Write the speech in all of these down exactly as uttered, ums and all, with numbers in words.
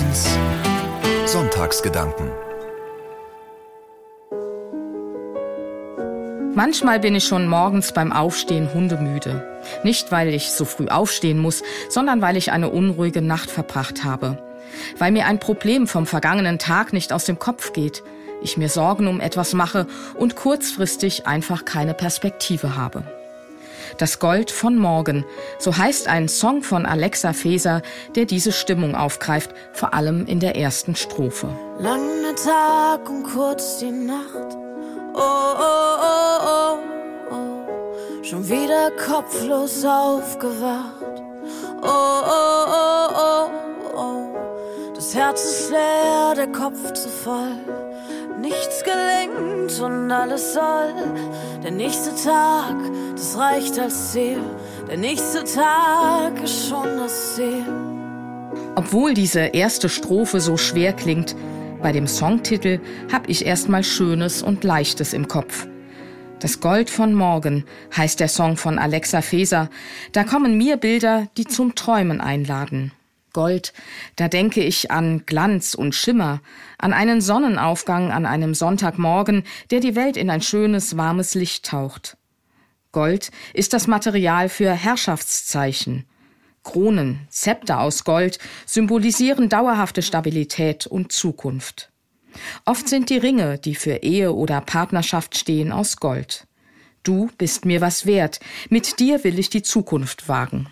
eins Sonntagsgedanken. Manchmal bin ich schon morgens beim Aufstehen hundemüde. Nicht, weil ich so früh aufstehen muss, sondern weil ich eine unruhige Nacht verbracht habe. Weil mir ein Problem vom vergangenen Tag nicht aus dem Kopf geht, ich mir Sorgen um etwas mache und kurzfristig einfach keine Perspektive habe. Das Gold von morgen, so heißt ein Song von Alexa Feser, der diese Stimmung aufgreift, vor allem in der ersten Strophe. Langer Tag und kurz die Nacht. Oh, oh, oh, oh, oh. Schon wieder kopflos aufgewacht. Oh, oh, oh, oh, oh. Das Herz ist leer, der Kopf zu voll. Nichts gelingt und alles soll. Der nächste Tag, das reicht als Ziel. Der nächste Tag ist schon das Ziel. Obwohl diese erste Strophe so schwer klingt, bei dem Songtitel hab ich erstmal Schönes und Leichtes im Kopf. Das Gold von morgen heißt der Song von Alexa Feser. Da kommen mir Bilder, die zum Träumen einladen. Gold, da denke ich an Glanz und Schimmer, an einen Sonnenaufgang an einem Sonntagmorgen, der die Welt in ein schönes, warmes Licht taucht. Gold ist das Material für Herrschaftszeichen. Kronen, Zepter aus Gold symbolisieren dauerhafte Stabilität und Zukunft. Oft sind die Ringe, die für Ehe oder Partnerschaft stehen, aus Gold. Du bist mir was wert, mit dir will ich die Zukunft wagen.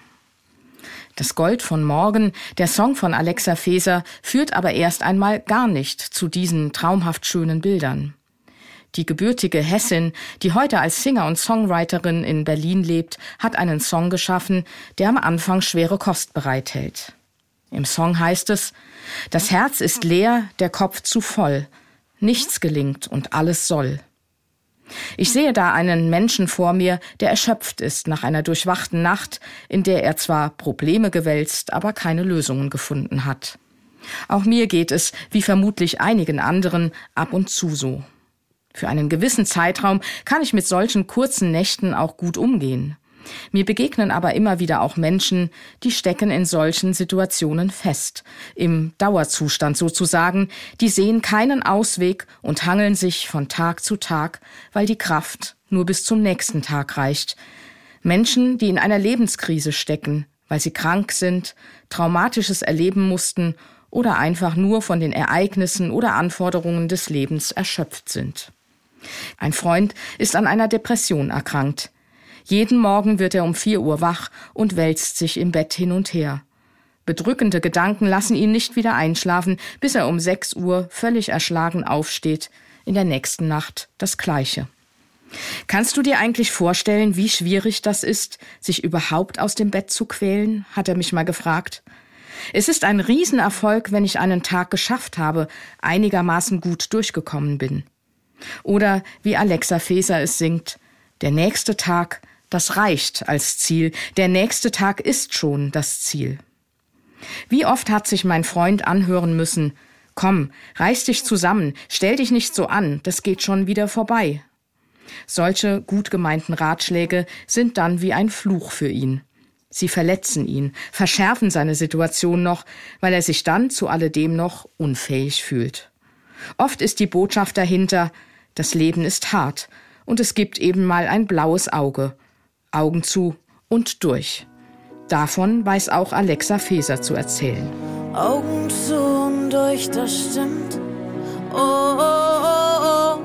Das Gold von morgen, der Song von Alexa Feser, führt aber erst einmal gar nicht zu diesen traumhaft schönen Bildern. Die gebürtige Hessin, die heute als Singer und Songwriterin in Berlin lebt, hat einen Song geschaffen, der am Anfang schwere Kost bereithält. Im Song heißt es: Das Herz ist leer, der Kopf zu voll. Nichts gelingt und alles soll. Ich sehe da einen Menschen vor mir, der erschöpft ist nach einer durchwachten Nacht, in der er zwar Probleme gewälzt, aber keine Lösungen gefunden hat. Auch mir geht es, wie vermutlich einigen anderen, ab und zu so. Für einen gewissen Zeitraum kann ich mit solchen kurzen Nächten auch gut umgehen. Mir begegnen aber immer wieder auch Menschen, die stecken in solchen Situationen fest, im Dauerzustand sozusagen, die sehen keinen Ausweg und hangeln sich von Tag zu Tag, weil die Kraft nur bis zum nächsten Tag reicht. Menschen, die in einer Lebenskrise stecken, weil sie krank sind, Traumatisches erleben mussten oder einfach nur von den Ereignissen oder Anforderungen des Lebens erschöpft sind. Ein Freund ist an einer Depression erkrankt. Jeden Morgen wird er um vier Uhr wach und wälzt sich im Bett hin und her. Bedrückende Gedanken lassen ihn nicht wieder einschlafen, bis er um sechs Uhr völlig erschlagen aufsteht. In der nächsten Nacht das Gleiche. Kannst du dir eigentlich vorstellen, wie schwierig das ist, sich überhaupt aus dem Bett zu quälen? Hat er mich mal gefragt. Es ist ein Riesenerfolg, wenn ich einen Tag geschafft habe, einigermaßen gut durchgekommen bin. Oder wie Alexa Feser es singt: Der nächste Tag, das reicht als Ziel. Der nächste Tag ist schon das Ziel. Wie oft hat sich mein Freund anhören müssen: Komm, reiß dich zusammen, stell dich nicht so an, das geht schon wieder vorbei. Solche gut gemeinten Ratschläge sind dann wie ein Fluch für ihn. Sie verletzen ihn, verschärfen seine Situation noch, weil er sich dann zu alledem noch unfähig fühlt. Oft ist die Botschaft dahinter: Das Leben ist hart und es gibt eben mal ein blaues Auge. Augen zu und durch. Davon weiß auch Alexa Feser zu erzählen. Augen zu und durch, das stimmt. Oh, oh, oh, oh,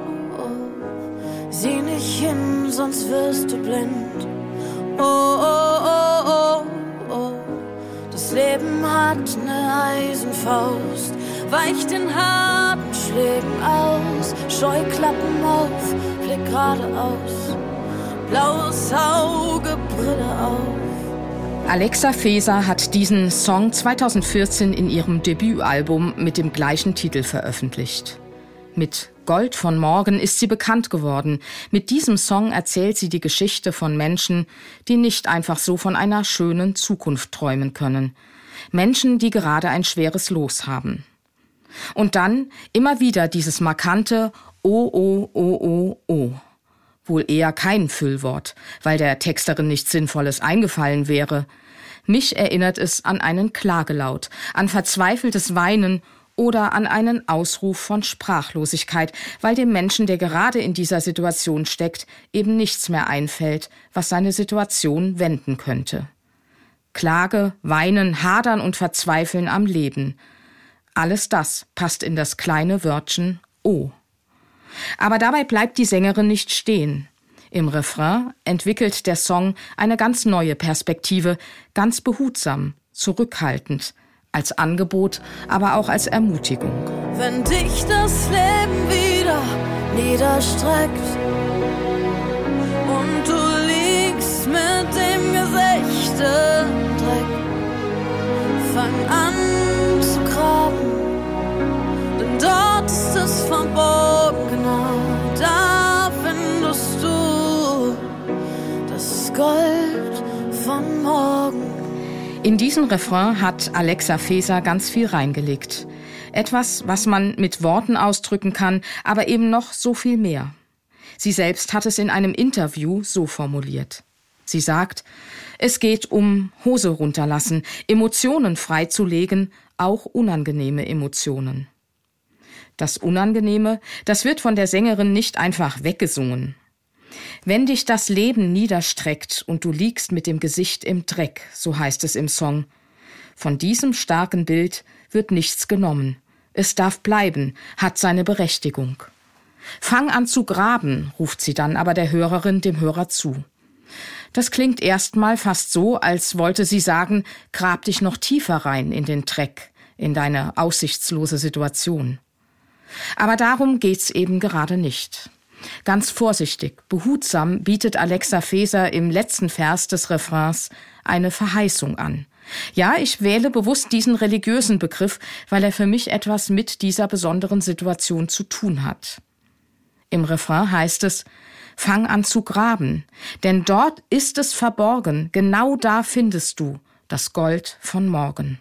oh. Sieh nicht hin, sonst wirst du blind. Oh, oh, oh, oh, oh. Das Leben hat eine Eisenfaust, weicht den harten Schlägen aus. Scheuklappen auf, blick geradeaus. Blaues Auge, Brille auf. Alexa Feser hat diesen Song zweitausendvierzehn in ihrem Debütalbum mit dem gleichen Titel veröffentlicht. Mit Gold von morgen ist sie bekannt geworden. Mit diesem Song erzählt sie die Geschichte von Menschen, die nicht einfach so von einer schönen Zukunft träumen können. Menschen, die gerade ein schweres Los haben. Und dann immer wieder dieses markante Oh, oh, oh, oh, oh. Wohl eher kein Füllwort, weil der Texterin nichts Sinnvolles eingefallen wäre. Mich erinnert es an einen Klagelaut, an verzweifeltes Weinen oder an einen Ausruf von Sprachlosigkeit, weil dem Menschen, der gerade in dieser Situation steckt, eben nichts mehr einfällt, was seine Situation wenden könnte. Klage, Weinen, Hadern und Verzweifeln am Leben. Alles das passt in das kleine Wörtchen O. Aber dabei bleibt die Sängerin nicht stehen. Im Refrain entwickelt der Song eine ganz neue Perspektive, ganz behutsam, zurückhaltend, als Angebot, aber auch als Ermutigung. Wenn dich das Leben wieder niederstreckt und du liegst mit dem Gesicht im Dreck, fang an zu graben, denn dort ist es verborgen, genau da findest du das Gold von morgen. In diesen Refrain hat Alexa Feser ganz viel reingelegt. Etwas, was man mit Worten ausdrücken kann, aber eben noch so viel mehr. Sie selbst hat es in einem Interview so formuliert. Sie sagt, es geht um Hose runterlassen, Emotionen freizulegen, auch unangenehme Emotionen. Das Unangenehme, das wird von der Sängerin nicht einfach weggesungen. Wenn dich das Leben niederstreckt und du liegst mit dem Gesicht im Dreck, so heißt es im Song. Von diesem starken Bild wird nichts genommen. Es darf bleiben, hat seine Berechtigung. Fang an zu graben, ruft sie dann aber der Hörerin, dem Hörer zu. Das klingt erstmal fast so, als wollte sie sagen, grab dich noch tiefer rein in den Dreck, in deine aussichtslose Situation. Aber darum geht's eben gerade nicht. Ganz vorsichtig, behutsam bietet Alexa Feser im letzten Vers des Refrains eine Verheißung an. Ja, ich wähle bewusst diesen religiösen Begriff, weil er für mich etwas mit dieser besonderen Situation zu tun hat. Im Refrain heißt es, fang an zu graben, denn dort ist es verborgen, genau da findest du das Gold von morgen.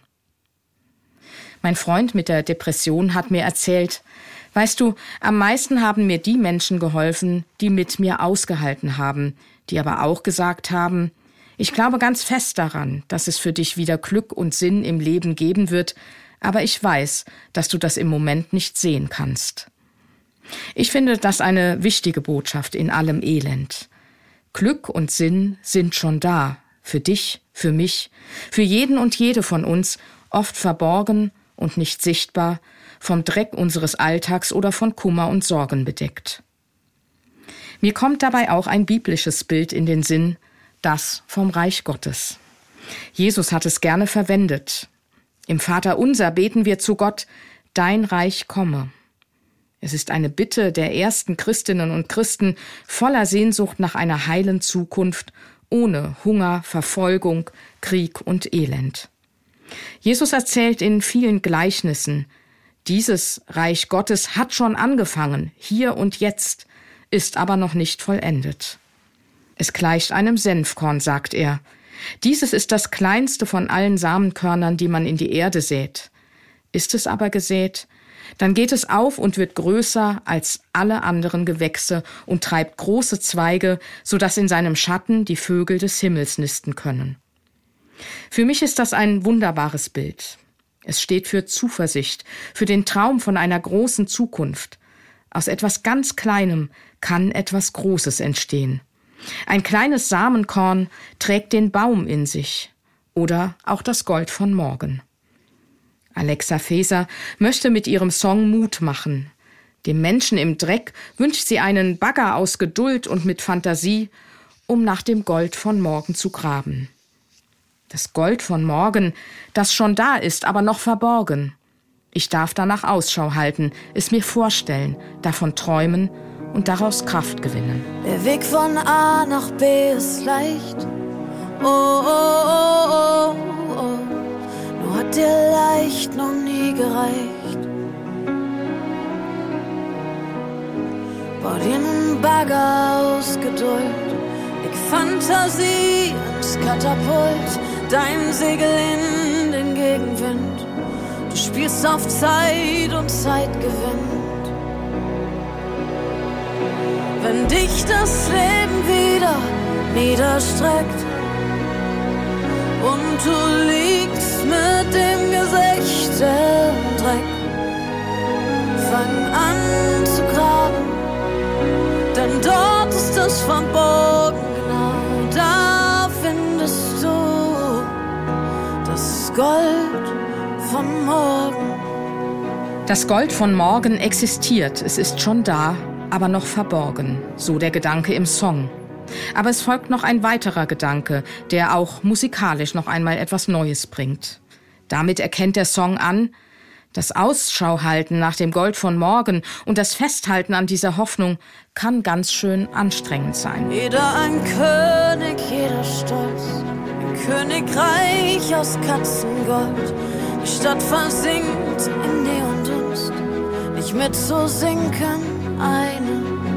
Mein Freund mit der Depression hat mir erzählt, weißt du, am meisten haben mir die Menschen geholfen, die mit mir ausgehalten haben, die aber auch gesagt haben, ich glaube ganz fest daran, dass es für dich wieder Glück und Sinn im Leben geben wird, aber ich weiß, dass du das im Moment nicht sehen kannst. Ich finde das eine wichtige Botschaft in allem Elend. Glück und Sinn sind schon da, für dich, für mich, für jeden und jede von uns, oft verborgen und nicht sichtbar, vom Dreck unseres Alltags oder von Kummer und Sorgen bedeckt. Mir kommt dabei auch ein biblisches Bild in den Sinn, das vom Reich Gottes. Jesus hat es gerne verwendet. Im Vaterunser beten wir zu Gott, dein Reich komme. Es ist eine Bitte der ersten Christinnen und Christen voller Sehnsucht nach einer heilen Zukunft, ohne Hunger, Verfolgung, Krieg und Elend. Jesus erzählt in vielen Gleichnissen, dieses Reich Gottes hat schon angefangen, hier und jetzt, ist aber noch nicht vollendet. Es gleicht einem Senfkorn, sagt er. Dieses ist das kleinste von allen Samenkörnern, die man in die Erde sät. Ist es aber gesät, dann geht es auf und wird größer als alle anderen Gewächse und treibt große Zweige, sodass in seinem Schatten die Vögel des Himmels nisten können. Für mich ist das ein wunderbares Bild. Es steht für Zuversicht, für den Traum von einer großen Zukunft. Aus etwas ganz Kleinem kann etwas Großes entstehen. Ein kleines Samenkorn trägt den Baum in sich oder auch das Gold von morgen. Alexa Feser möchte mit ihrem Song Mut machen. Dem Menschen im Dreck wünscht sie einen Bagger aus Geduld und mit Fantasie, um nach dem Gold von morgen zu graben. Das Gold von morgen, das schon da ist, aber noch verborgen. Ich darf danach Ausschau halten, es mir vorstellen, davon träumen und daraus Kraft gewinnen. Der Weg von A nach B ist leicht. Oh, oh, oh, oh, oh. Nur hat dir leicht noch nie gereicht. Bau dir einen Bagger aus Geduld. Leg Fantasie ins Katapult. Dein Segel in den Gegenwind. Du spielst auf Zeit und Zeit gewinnt. Wenn dich das Leben wieder niederstreckt und du liegst mit dem Gesicht im Dreck. Fang an zu graben, denn dort ist es verborgen, genau da findest du das Gold von morgen. Das Gold von morgen existiert, es ist schon da, aber noch verborgen, so der Gedanke im Song. Aber es folgt noch ein weiterer Gedanke, der auch musikalisch noch einmal etwas Neues bringt. Damit erkennt der Song an, das Ausschau halten nach dem Gold von morgen und das Festhalten an dieser Hoffnung kann ganz schön anstrengend sein. Jeder ein König, jeder stolz, ein Königreich aus Katzengold. Die Stadt versinkt in Neondunst, nicht mitzusinken eine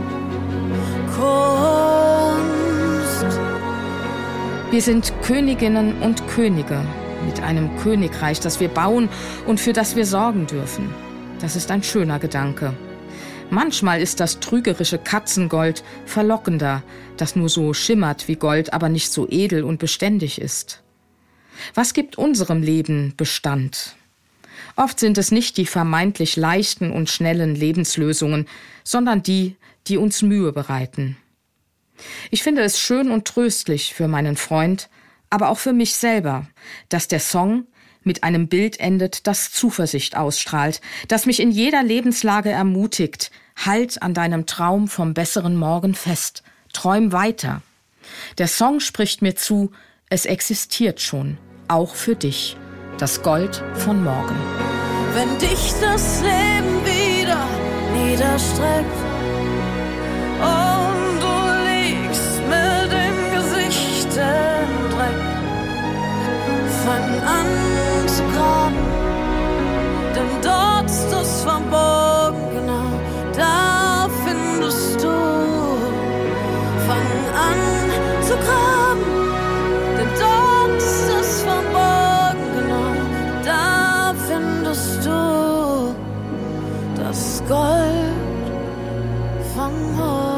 Kunst. Wir sind Königinnen und Könige mit einem Königreich, das wir bauen und für das wir sorgen dürfen. Das ist ein schöner Gedanke. Manchmal ist das trügerische Katzengold verlockender, das nur so schimmert wie Gold, aber nicht so edel und beständig ist. Was gibt unserem Leben Bestand? Oft sind es nicht die vermeintlich leichten und schnellen Lebenslösungen, sondern die, die uns Mühe bereiten. Ich finde es schön und tröstlich für meinen Freund, aber auch für mich selber, dass der Song mit einem Bild endet, das Zuversicht ausstrahlt, das mich in jeder Lebenslage ermutigt. Halt an deinem Traum vom besseren Morgen fest, träum weiter. Der Song spricht mir zu, es existiert schon, auch für dich, das Gold von morgen. Wenn dich das Leben wieder niederstreckt und du liegst mit dem Gesicht im Dreck, fang an zu graben, denn dort ist es verborgen, genau da findest du. Fang an zu graben, denn dort ist es verborgen, genau da findest du das Gold von morgen.